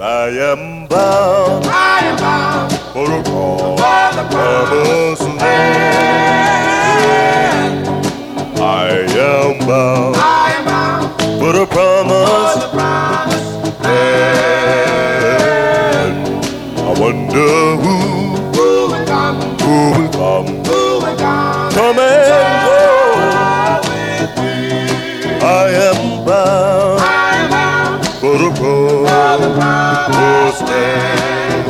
I am bound for the promised land. I am bound for the promised land. I wonder who will come, come and go. I am bound for the promised land.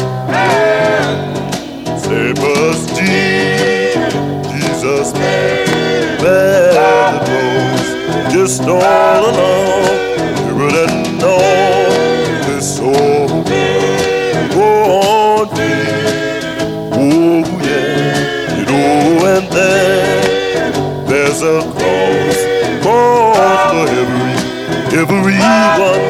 Save Jesus bear the roads just all along. You wouldn't know this soul go on deep. Oh yeah, you know, and there's a cross for everyone.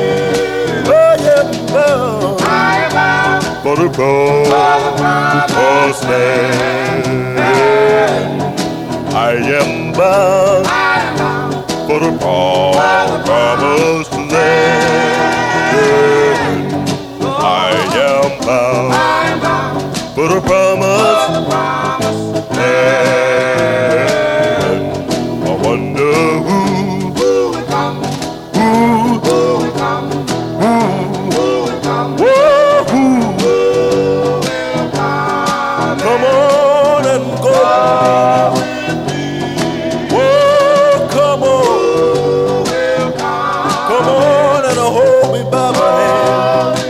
I am bound for the promised land. I am bound for the promised land. I am bound for the promised land. I wonder who will come, who will come, who will come, who will come. Come on and go. Come on and hold me by my hand.